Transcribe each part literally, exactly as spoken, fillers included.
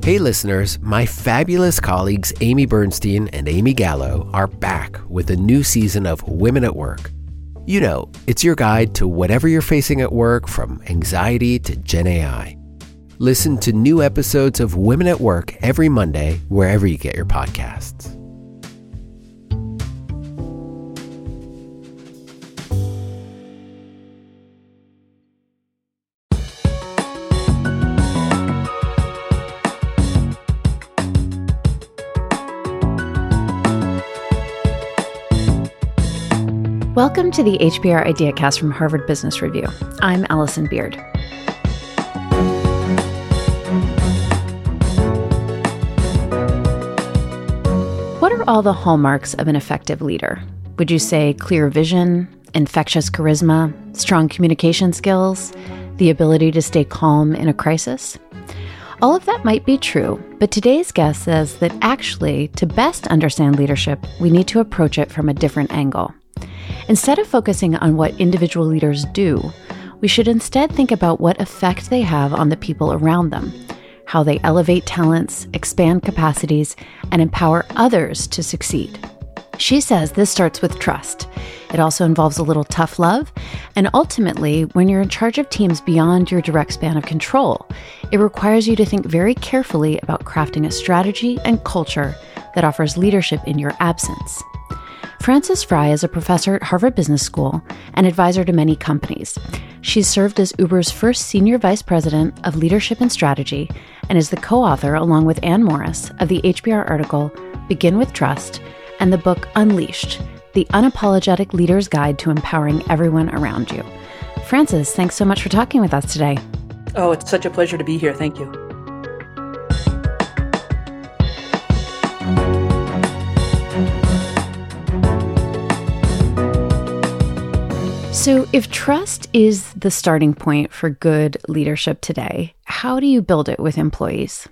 Hey listeners, my fabulous colleagues Amy Bernstein and Amy Gallo are back with a new season of Women at Work. You know, it's your guide to whatever you're facing at work, from anxiety to Gen A I. Listen to new episodes of Women at Work every Monday, wherever you get your podcasts. Welcome to the H B R IdeaCast from Harvard Business Review. I'm Allison Beard. What are all the hallmarks of an effective leader? Would you say clear vision, infectious charisma, strong communication skills, the ability to stay calm in a crisis? All of that might be true, but today's guest says that actually, to best understand leadership, we need to approach it from a different angle. Instead of focusing on what individual leaders do, we should instead think about what effect they have on the people around them, how they elevate talents, expand capacities, and empower others to succeed. She says this starts with trust. It also involves a little tough love, and ultimately, when you're in charge of teams beyond your direct span of control, it requires you to think very carefully about crafting a strategy and culture that offers leadership in your absence. Frances Frei is a professor at Harvard Business School and advisor to many companies. She's served as Uber's first senior vice president of leadership and strategy and is the co-author, along with Anne Morris, of the H B R article Begin with Trust and the book Unleashed, The Unapologetic Leader's Guide to Empowering Everyone Around You. Frances, thanks so much for talking with us today. Oh, it's such a pleasure to be here. Thank you. So if trust is the starting point for good leadership today, how do you build it with employees?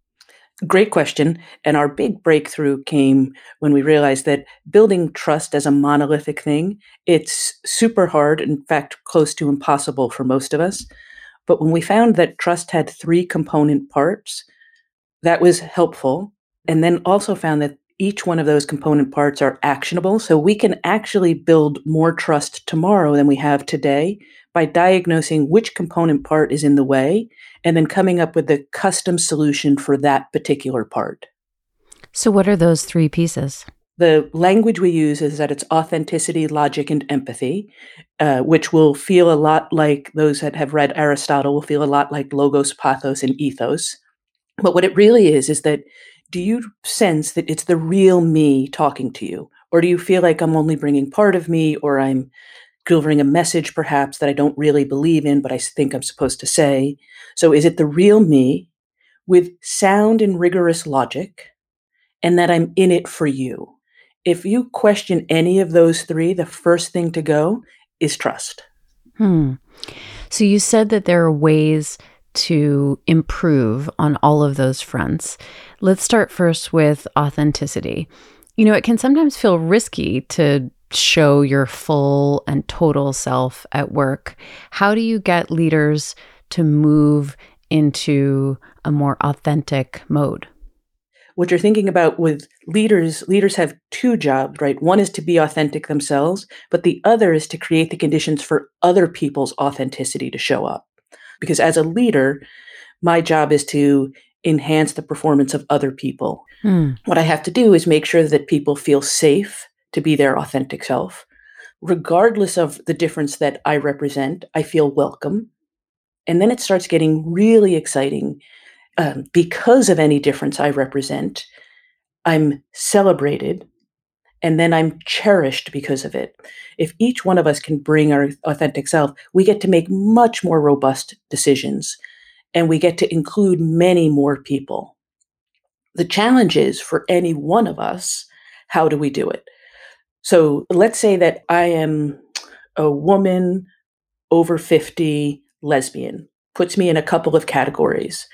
Great question. And our big breakthrough came when we realized that building trust as a monolithic thing, it's super hard, in fact, close to impossible for most of us. But when we found that trust had three component parts, that was helpful. And then also found that each one of those component parts are actionable. So we can actually build more trust tomorrow than we have today by diagnosing which component part is in the way and then coming up with the custom solution for that particular part. So what are those three pieces? The language we use is that it's authenticity, logic, and empathy, uh, which will feel a lot like those that have read Aristotle will feel a lot like logos, pathos, and ethos. But what it really is, is that do you sense that it's the real me talking to you? Or do you feel like I'm only bringing part of me, or I'm delivering a message perhaps that I don't really believe in, but I think I'm supposed to say? So is it the real me with sound and rigorous logic, and that I'm in it for you? If you question any of those three, the first thing to go is trust. Hmm. So you said that there are ways to improve on all of those fronts. Let's start first with authenticity. You know, it can sometimes feel risky to show your full and total self at work. How do you get leaders to move into a more authentic mode? What you're thinking about with leaders, leaders have two jobs, right? One is to be authentic themselves, but the other is to create the conditions for other people's authenticity to show up. Because as a leader, my job is to enhance the performance of other people. Hmm. What I have to do is make sure that people feel safe to be their authentic self. Regardless of the difference that I represent, I feel welcome. And then it starts getting really exciting. Um, because of any difference I represent, I'm celebrated, and then I'm cherished because of it. If each one of us can bring our authentic self, we get to make much more robust decisions, and we get to include many more people. The challenge is for any one of us, how do we do it? So let's say that I am a woman over fifty, lesbian, puts me in a couple of categories.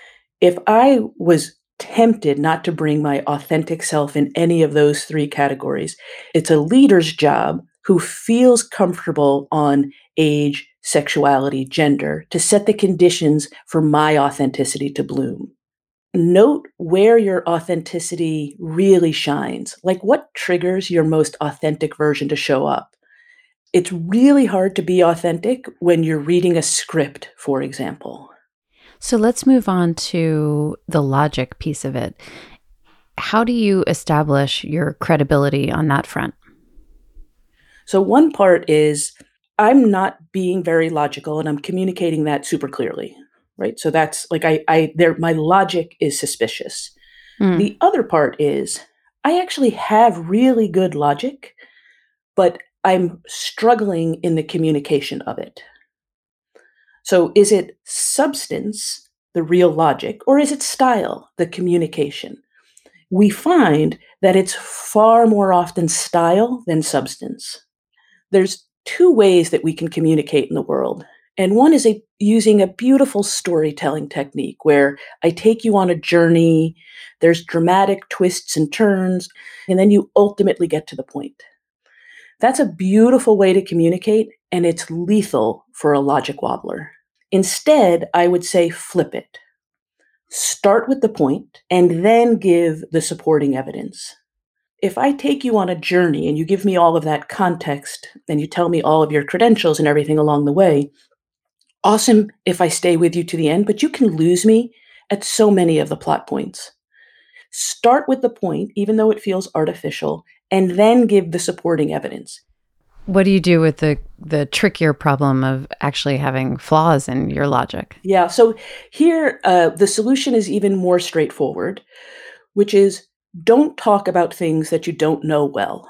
If I was tempted not to bring my authentic self in any of those three categories, it's a leader's job who feels comfortable on age, sexuality, gender, to set the conditions for my authenticity to bloom. note where your authenticity really shines. Like what triggers your most authentic version to show up? It's really hard to be authentic when you're reading a script, for example. So let's move on to the logic piece of it. How do you establish your credibility on that front? So one part is I'm not being very logical and I'm communicating that super clearly, right? So that's like I I there my logic is suspicious. Mm. The other part is I actually have really good logic, but I'm struggling in the communication of it. So is it substance, the real logic, or is it style, the communication? We find that it's far more often style than substance. There's two ways that we can communicate in the world. And one is a, using a beautiful storytelling technique where I take you on a journey, there's dramatic twists and turns, and then you ultimately get to the point. That's a beautiful way to communicate, and it's lethal for a logic wobbler. Instead, I would say flip it. Start with the point and then give the supporting evidence. If I take you on a journey and you give me all of that context and you tell me all of your credentials and everything along the way, awesome if I stay with you to the end, but you can lose me at so many of the plot points. Start with the point, even though it feels artificial, and then give the supporting evidence. What do you do with the the trickier problem of actually having flaws in your logic? Yeah, so here uh, the solution is even more straightforward, which is don't talk about things that you don't know well.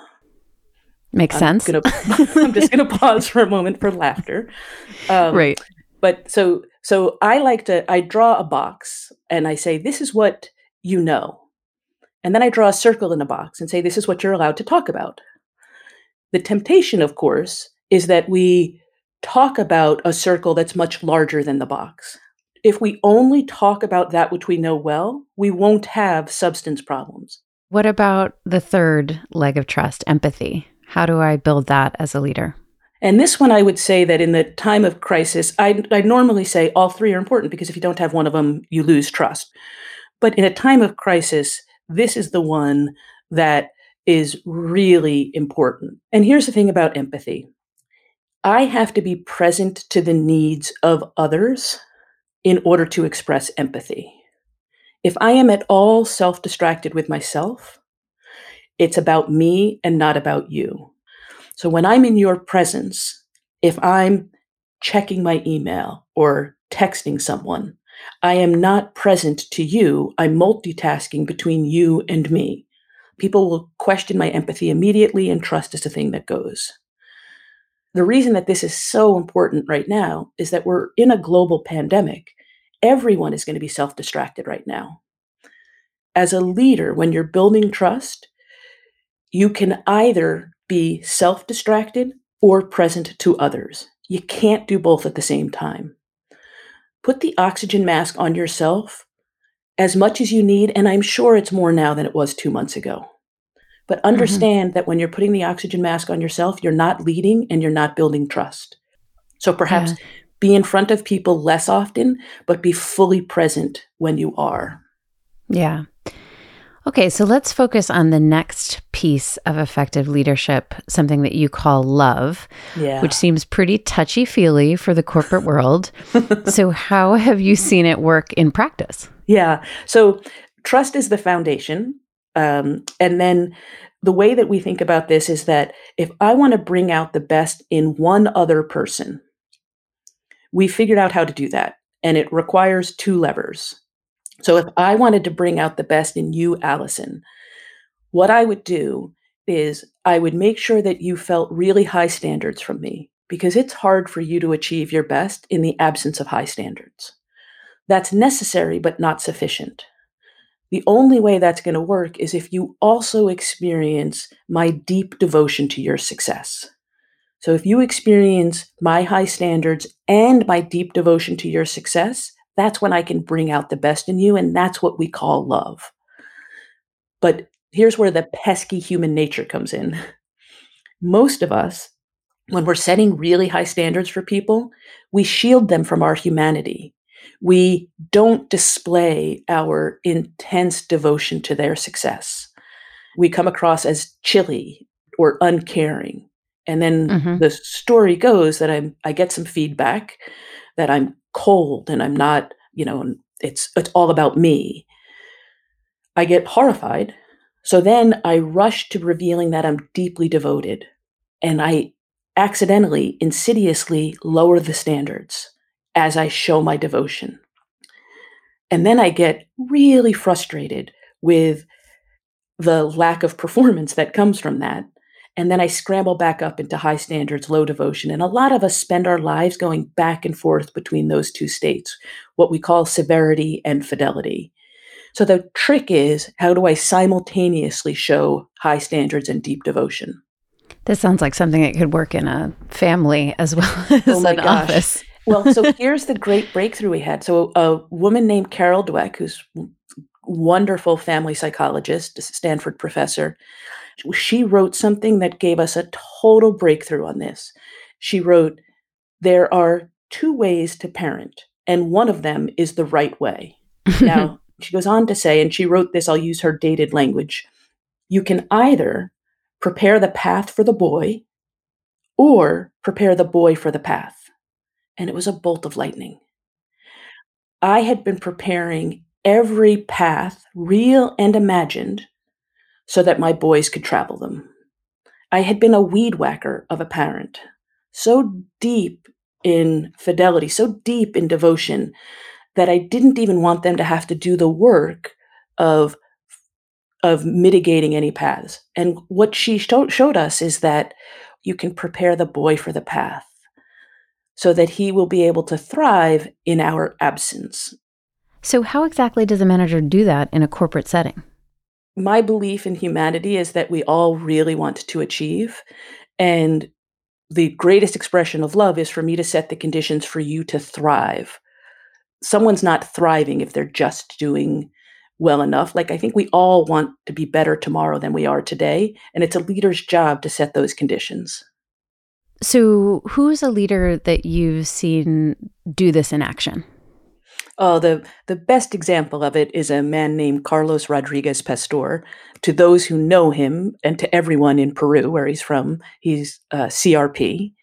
Makes I'm sense. Gonna, I'm just going to pause for a moment for laughter. Um, right. But so so I like to, I draw a box and I say, this is what you know. And then I draw a circle in a box and say, this is what you're allowed to talk about. The temptation, of course, is that we talk about a circle that's much larger than the box. If we only talk about that which we know well, we won't have substance problems. What about the third leg of trust, empathy? How do I build that as a leader? And this one, I would say that in the time of crisis, I, I normally say all three are important because if you don't have one of them, you lose trust. But in a time of crisis, this is the one that is really important. And here's the thing about empathy. I have to be present to the needs of others in order to express empathy. If I am at all self-distracted with myself, it's about me and not about you. So when I'm in your presence, if I'm checking my email or texting someone, I am not present to you. I'm multitasking between you and me. People will question my empathy immediately, and trust is the thing that goes. The reason that this is so important right now is that we're in a global pandemic. Everyone is going to be self-distracted right now. As a leader, when you're building trust, you can either be self-distracted or present to others. You can't do both at the same time. Put the oxygen mask on yourself as much as you need, and I'm sure it's more now than it was two months ago. But understand mm-hmm. that when you're putting the oxygen mask on yourself, you're not leading and you're not building trust. So perhaps yeah. be in front of people less often, but be fully present when you are. Yeah. Okay, so let's focus on the next piece of effective leadership, something that you call love, yeah. which seems pretty touchy-feely for the corporate world. So how have you seen it work in practice? Yeah, so trust is the foundation. Um, and then the way that we think about this is that if I want to bring out the best in one other person, we figured out how to do that. And it requires two levers. So if I wanted to bring out the best in you, Allison, what I would do is I would make sure that you felt really high standards from me, because it's hard for you to achieve your best in the absence of high standards. That's necessary, but not sufficient. The only way that's going to work is if you also experience my deep devotion to your success. So if you experience my high standards and my deep devotion to your success, that's when I can bring out the best in you, and that's what we call love. But here's where the pesky human nature comes in. Most of us, when we're setting really high standards for people, we shield them from our humanity. We don't display our intense devotion to their success. We come across as chilly or uncaring. And then Mm-hmm. the story goes that I'm, I get some feedback that I'm cold and I'm not, you know, it's, it's all about me. I get horrified. So then I rush to revealing that I'm deeply devoted, and I accidentally, insidiously lower the standards as I show my devotion. And then I get really frustrated with the lack of performance that comes from that. And then I scramble back up into high standards, low devotion. And a lot of us spend our lives going back and forth between those two states, what we call severity and fidelity. So the trick is, how do I simultaneously show high standards and deep devotion? This sounds like something that could work in a family as well as Oh my an gosh. office. Well, so here's the great breakthrough we had. So a woman named Carol Dweck, who's a wonderful family psychologist, a Stanford professor, she wrote something that gave us a total breakthrough on this. She wrote, there are two ways to parent, and one of them is the right way. Now, she goes on to say, and she wrote this, I'll use her dated language, you can either prepare the path for the boy or prepare the boy for the path. And it was a bolt of lightning. I had been preparing every path, real and imagined, so that my boys could travel them. I had been a weed whacker of a parent, so deep in fidelity, so deep in devotion, that I didn't even want them to have to do the work of, of mitigating any paths. And what she sh- showed us is that you can prepare the boy for the path so that he will be able to thrive in our absence. So how exactly does a manager do that in a corporate setting? My belief in humanity is that we all really want to achieve. And the greatest expression of love is for me to set the conditions for you to thrive. Someone's not thriving if they're just doing well enough. Like, I think we all want to be better tomorrow than we are today. And it's a leader's job to set those conditions. So who's a leader that you've seen do this in action? Oh, the, the best example of it is a man named Carlos Rodriguez Pastor. To those who know him, and to everyone in Peru, where he's from, he's uh, C R P.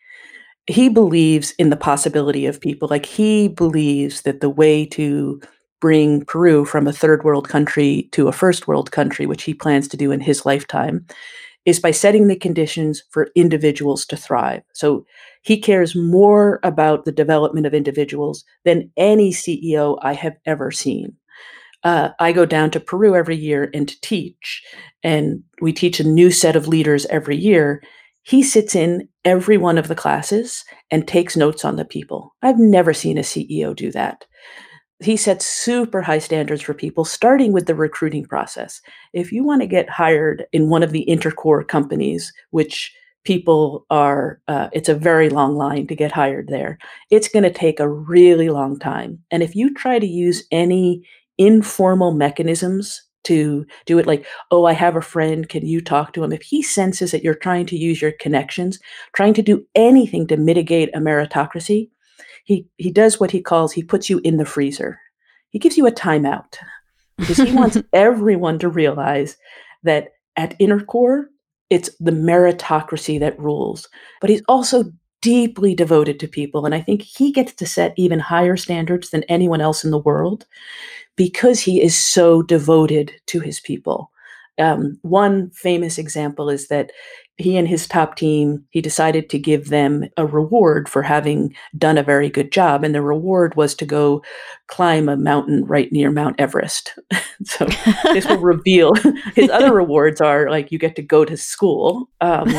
He believes in the possibility of people. Like, he believes that the way to bring Peru from a third world country to a first world country, which he plans to do in his lifetime, is by setting the conditions for individuals to thrive. So he cares more about the development of individuals than any C E O I have ever seen. Uh, I go down to Peru every year and to teach, and we teach a new set of leaders every year. He sits in every one of the classes and takes notes on the people. I've never seen a C E O do that. He sets super high standards for people, starting with the recruiting process. If you want to get hired in one of the intercore companies, which people are, uh, it's a very long line to get hired there. It's going to take a really long time. And if you try to use any informal mechanisms to do it, like, oh, I have a friend, can you talk to him? If he senses that you're trying to use your connections, trying to do anything to mitigate a meritocracy, he, he does what he calls, he puts you in the freezer. He gives you a timeout because he wants everyone to realize that at Intercore, it's the meritocracy that rules. But he's also deeply devoted to people. And I think he gets to set even higher standards than anyone else in the world because he is so devoted to his people. Um, one famous example is that he and his top team, he decided to give them a reward for having done a very good job. And the reward was to go climb a mountain right near Mount Everest. So this will reveal his other rewards are like, you get to go to school. Um,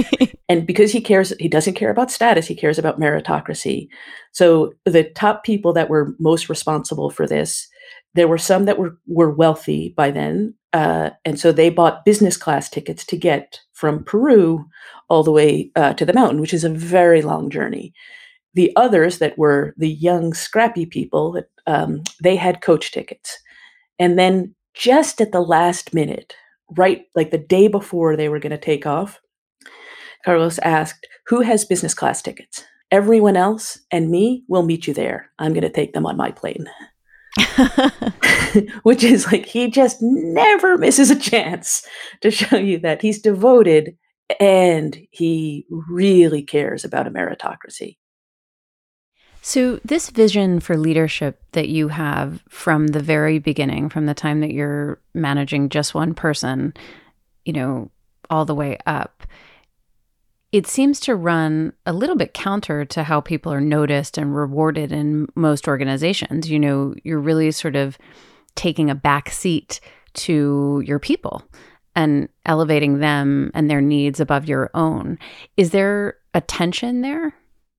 and because he cares, he doesn't care about status, he cares about meritocracy. So the top people that were most responsible for this, there were some that were, were wealthy by then. Uh, and so they bought business class tickets to get from Peru all the way uh, to the mountain, which is a very long journey. The others that were the young, scrappy people, that um, they had coach tickets. And then just at the last minute, right, like the day before they were going to take off, Carlos asked, who has business class tickets? Everyone else and me will meet you there. I'm going to take them on my plane. Which is like, he just never misses a chance to show you that he's devoted and he really cares about a meritocracy. So this vision for leadership that you have from the very beginning, from the time that you're managing just one person, you know, all the way up, it seems to run a little bit counter to how people are noticed and rewarded in most organizations. You know, you're really sort of taking a back seat to your people and elevating them and their needs above your own. Is there a tension there?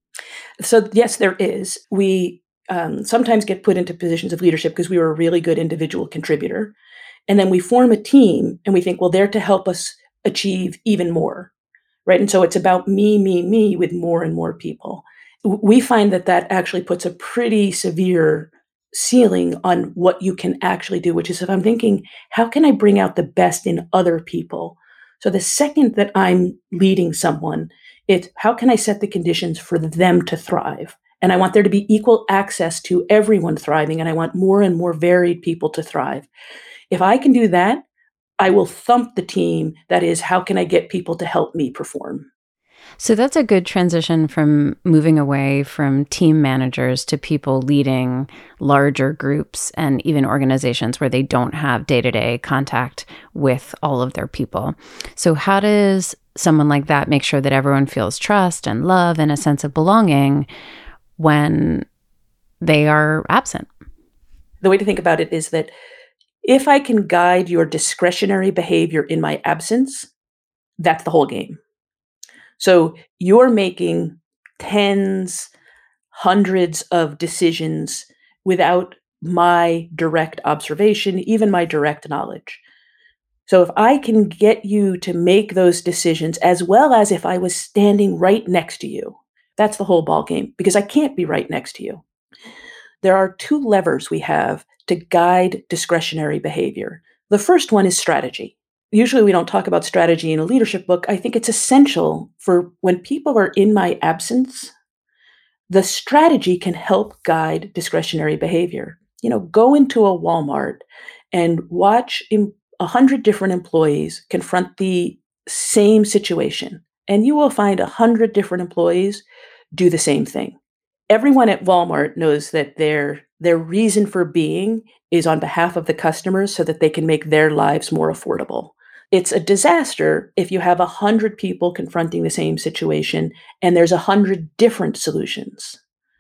So yes, there is. We um, sometimes get put into positions of leadership because we were a really good individual contributor. And then we form a team and we think, well, they're to help us achieve even more, right? And so it's about me, me, me with more and more people. We find that that actually puts a pretty severe ceiling on what you can actually do, which is if I'm thinking, how can I bring out the best in other people? So the second that I'm leading someone, it's how can I set the conditions for them to thrive? And I want there to be equal access to everyone thriving, and I want more and more varied people to thrive. If I can do that, I will thump the team. That is, how can I get people to help me perform? So that's a good transition from moving away from team managers to people leading larger groups and even organizations where they don't have day-to-day contact with all of their people. So how does someone like that make sure that everyone feels trust and love and a sense of belonging when they are absent? The way to think about it is that if I can guide your discretionary behavior in my absence, that's the whole game. So you're making tens, hundreds of decisions without my direct observation, even my direct knowledge. So if I can get you to make those decisions as well as if I was standing right next to you, that's the whole ballgame, because I can't be right next to you. There are two levers we have to guide discretionary behavior. The first one is strategy. Usually we don't talk about strategy in a leadership book. I think it's essential for when people are in my absence, the strategy can help guide discretionary behavior. You know, go into a Walmart and watch a hundred different employees confront the same situation, and you will find a hundred different employees do the same thing. Everyone at Walmart knows that their their reason for being is on behalf of the customers so that they can make their lives more affordable. It's a disaster if you have a hundred people confronting the same situation and there's a hundred different solutions.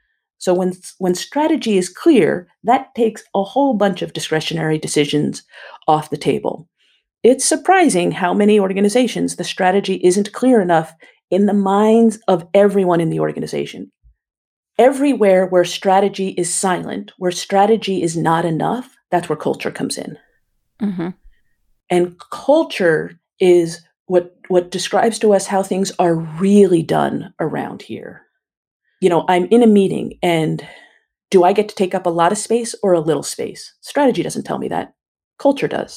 So when, when strategy is clear, that takes a whole bunch of discretionary decisions off the table. It's surprising how many organizations the strategy isn't clear enough in the minds of everyone in the organization. Everywhere where strategy is silent, where strategy is not enough, that's where culture comes in. Mm-hmm. And culture is what, what describes to us how things are really done around here. You know, I'm in a meeting and do I get to take up a lot of space or a little space? Strategy doesn't tell me that. Culture does.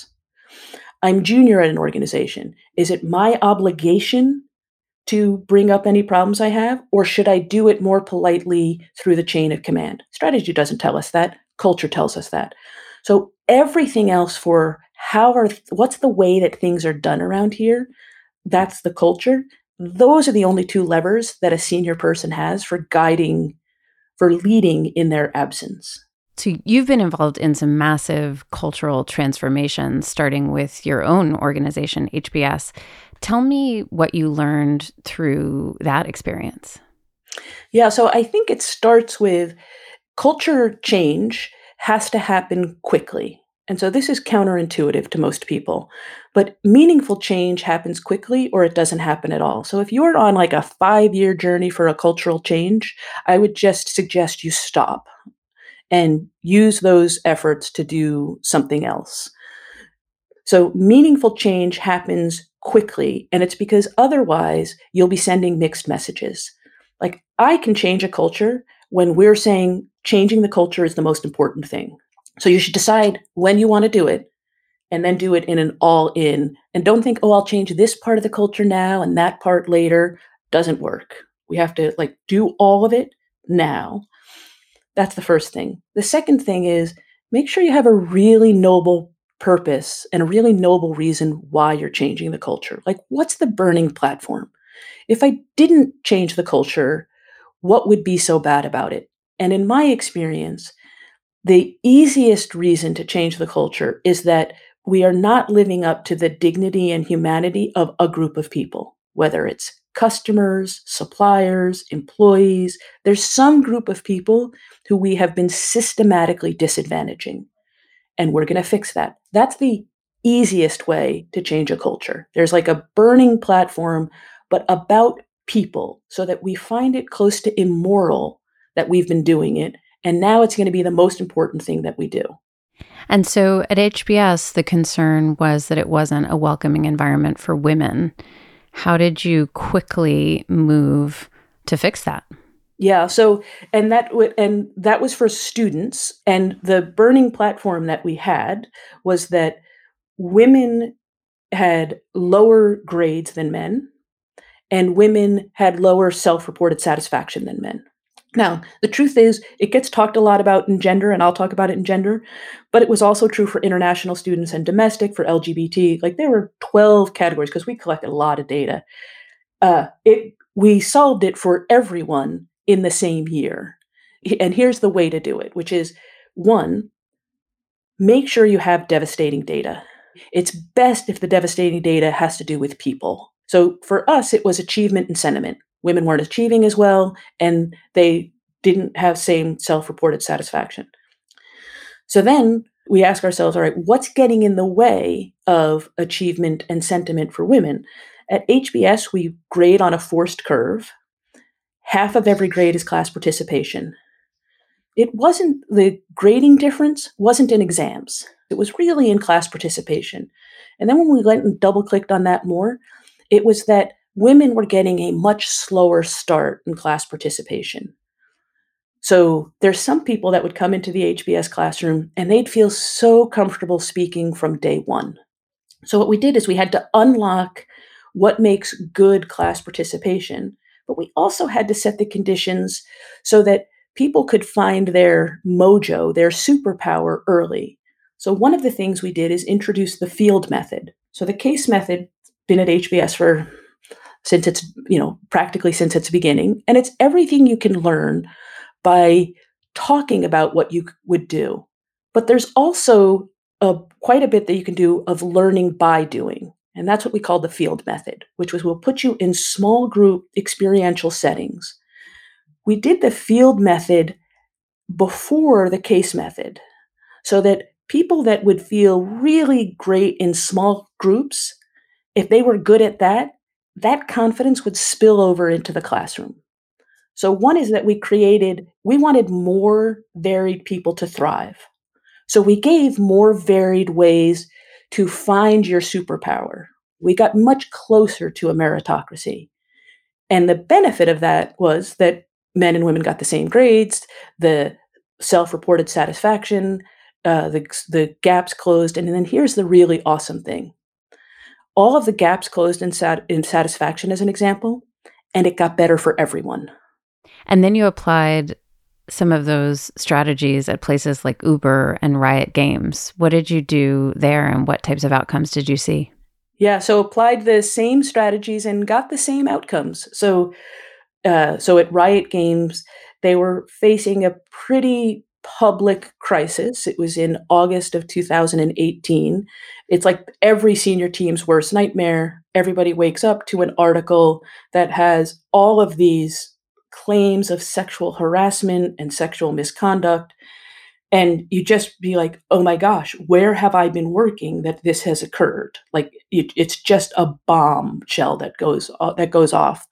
I'm junior at an organization. Is it my obligation to bring up any problems I have, or should I do it more politely through the chain of command? Strategy doesn't tell us that. Culture tells us that. So everything else for how are, what's the way that things are done around here? That's the culture. Those are the only two levers that a senior person has for guiding, for leading in their absence. So you've been involved in some massive cultural transformations, starting with your own organization, H B S. Tell me what you learned through that experience. Yeah, so I think it starts with culture change has to happen quickly. And so this is counterintuitive to most people, but meaningful change happens quickly or it doesn't happen at all. So if you're on like a five-year journey for a cultural change, I would just suggest you stop and use those efforts to do something else. So meaningful change happens quickly, and it's because otherwise you'll be sending mixed messages. Like, I can change a culture when we're saying changing the culture is the most important thing. So you should decide when you want to do it and then do it in an all-in. And don't think, oh, I'll change this part of the culture now and that part later. Doesn't work. We have to like do all of it now. That's the first thing. The second thing is make sure you have a really noble purpose and a really noble reason why you're changing the culture. Like, what's the burning platform? If I didn't change the culture, what would be so bad about it? And in my experience, the easiest reason to change the culture is that we are not living up to the dignity and humanity of a group of people, whether it's customers, suppliers, employees. There's some group of people who we have been systematically disadvantaging, and we're going to fix that. That's the easiest way to change a culture. There's like a burning platform, but about people, so that we find it close to immoral that we've been doing it. And now it's going to be the most important thing that we do. And so at H B S, the concern was that it wasn't a welcoming environment for women. How did you quickly move to fix that? Yeah. So, and that w- and that was for students. And the burning platform that we had was that women had lower grades than men, and women had lower self-reported satisfaction than men. Now, the truth is, it gets talked a lot about in gender, and I'll talk about it in gender, but it was also true for international students and domestic, for L G B T. Like, there were twelve categories because we collected a lot of data. Uh, it we solved it for everyone in the same year. And here's the way to do it, which is, one, make sure you have devastating data. It's best if the devastating data has to do with people. So for us, it was achievement and sentiment. Women weren't achieving as well, and they didn't have same self-reported satisfaction. So then we ask ourselves, all right, what's getting in the way of achievement and sentiment for women? At H B S, we grade on a forced curve. Half of every grade is class participation. It wasn't, the grading difference wasn't in exams. It was really in class participation. And then when we went and double clicked on that more, it was that women were getting a much slower start in class participation. So there's some people that would come into the H B S classroom and they'd feel so comfortable speaking from day one. So what we did is we had to unlock what makes good class participation, but we also had to set the conditions so that people could find their mojo, their superpower early. So one of the things we did is introduce the field method. So the case method, been at H B S for since it's, you know, practically since its beginning. And it's everything you can learn by talking about what you would do. But there's also a, quite a bit that you can do of learning by doing. And that's what we call the field method, which was we'll put you in small group experiential settings. We did the field method before the case method so that people that would feel really great in small groups, if they were good at that, that confidence would spill over into the classroom. So one is that we created, we wanted more varied people to thrive. So we gave more varied ways to find your superpower. We got much closer to a meritocracy. And the benefit of that was that men and women got the same grades, the self-reported satisfaction, uh, the, the gaps closed. And then here's the really awesome thing. All of the gaps closed in, sat- in satisfaction as an example, and it got better for everyone. And then you applied some of those strategies at places like Uber and Riot Games. What did you do there, and what types of outcomes did you see? Yeah, so applied the same strategies and got the same outcomes. So, uh, so at Riot Games, they were facing a pretty public crisis. It was in August of two thousand eighteen. It's like every senior team's worst nightmare. Everybody wakes up to an article that has all of these claims of sexual harassment and sexual misconduct. And you just be like, oh my gosh, where have I been working that this has occurred? Like it, it's just a bombshell that goes uh, that goes off.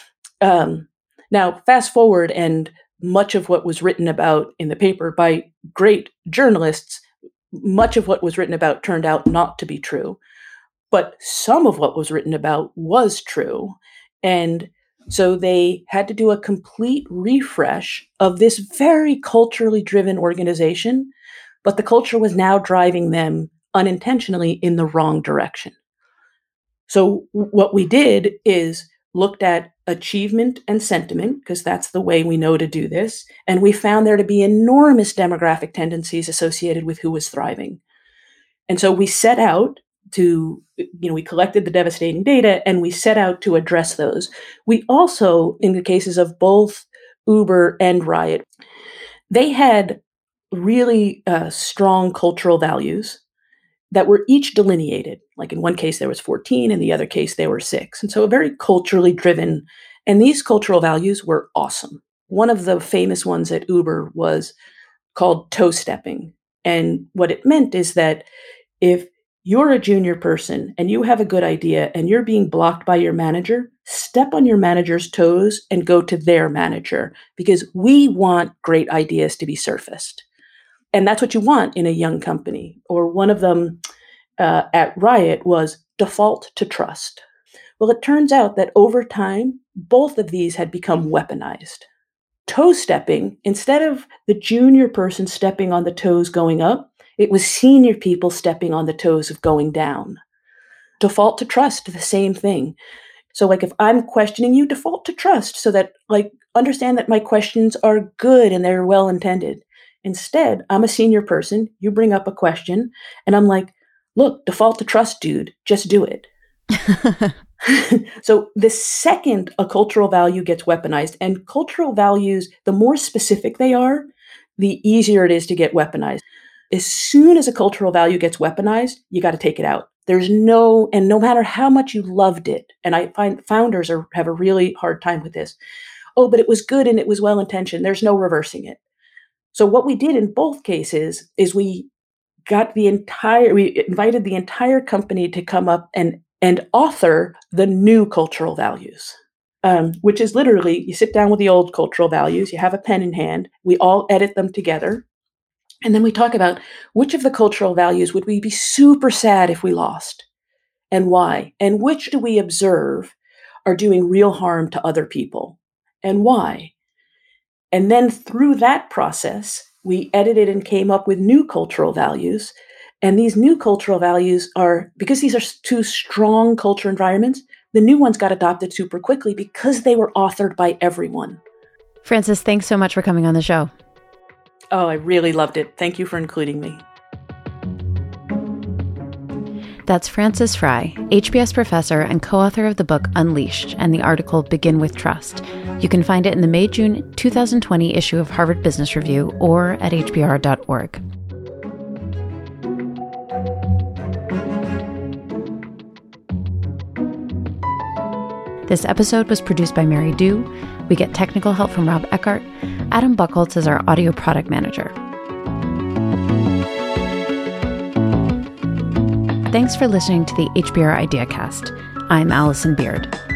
Um, now, fast forward, and much of what was written about in the paper by great journalists, much of what was written about turned out not to be true. But some of what was written about was true. And so they had to do a complete refresh of this very culturally driven organization, but the culture was now driving them unintentionally in the wrong direction. So what we did is looked at achievement and sentiment, because that's the way we know to do this. And we found there to be enormous demographic tendencies associated with who was thriving. And so we set out to, you know, we collected the devastating data and we set out to address those. We also, in the cases of both Uber and Riot, they had really uh, strong cultural values that were each delineated. Like in one case, there was fourteen, in the other case, there were six. And so very culturally driven. And these cultural values were awesome. One of the famous ones at Uber was called toe stepping. And what it meant is that if you're a junior person and you have a good idea and you're being blocked by your manager, step on your manager's toes and go to their manager, because we want great ideas to be surfaced. And that's what you want in a young company. Or one of them uh, at Riot was default to trust. Well, it turns out that over time, both of these had become weaponized. Toe stepping, instead of the junior person stepping on the toes going up, it was senior people stepping on the toes of going down. Default to trust, the same thing. So like if I'm questioning you, default to trust so that like understand that my questions are good and they're well intended. Instead, I'm a senior person, you bring up a question, and I'm like, look, default to trust, dude, just do it. So the second a cultural value gets weaponized, and cultural values, the more specific they are, the easier it is to get weaponized. As soon as a cultural value gets weaponized, you got to take it out. There's no, and no matter how much you loved it, and I find founders are, have a really hard time with this. Oh, but it was good and it was well-intentioned. There's no reversing it. So what we did in both cases is we got the entire, we invited the entire company to come up and, and author the new cultural values, um, which is literally, you sit down with the old cultural values, you have a pen in hand, we all edit them together. And then we talk about which of the cultural values would we be super sad if we lost and why? And which do we observe are doing real harm to other people and why? And then through that process, we edited and came up with new cultural values. And these new cultural values are, because these are two strong culture environments, the new ones got adopted super quickly because they were authored by everyone. Frances, thanks so much for coming on the show. Oh, I really loved it. Thank you for including me. That's Frances Frei, H B S professor and co-author of the book Unleashed and the article Begin with Trust. You can find it in the May-June twenty twenty issue of Harvard Business Review or at H B R dot org. This episode was produced by Mary Du. We get technical help from Rob Eckhart. Adam Buchholz is our audio product manager. Thanks for listening to the H B R IdeaCast. I'm Allison Beard.